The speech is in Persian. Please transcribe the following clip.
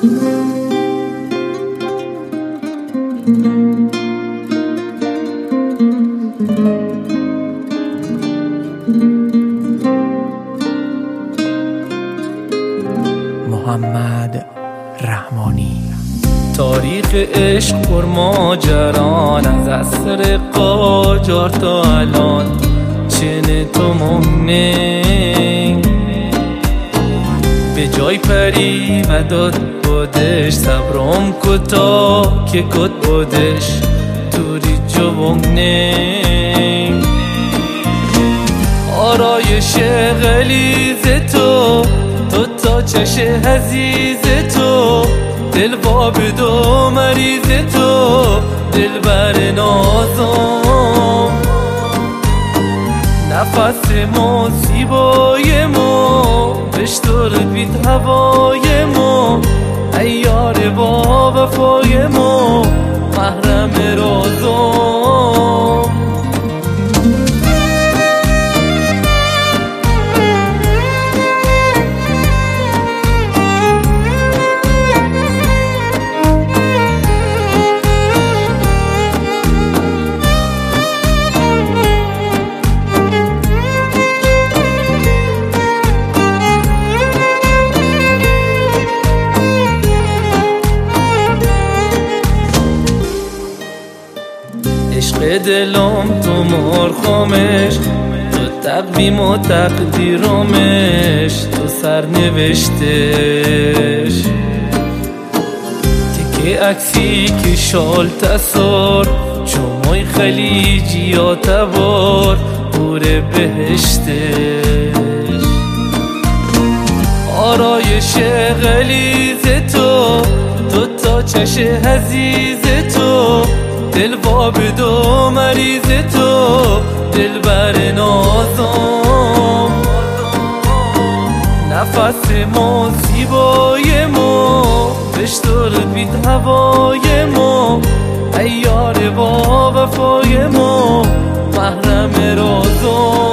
محمد رحمانی. تاریخ عشق پر ماجران، از عصر قاجار تا الان چنه تو مهنه به جای پری و داد بودش، صبرم کتا که کت بودش توری جوانه آرایش غلیظ تو تا چش عزیز تو، دل باب دو مریض تو، دل بر نازم نفس ما زیبای ما، بشتر بید هوای ما، ایار با وفای ما، محرم رازم. عشق دلم تو مرخامش، تو تقویم و تقدیرامش، تو سرنوشتش تیکه عکسی که شال تصار، چومای خلیجی یا تبار بور بهشتش آرایش غلیظ تو تا چش عزیز تو، دل باب دو مریض تو، دل بر نازم نفس ما زیبای ما، بشتر بید هوای ما، ایار با وفای ما، محرم رازم.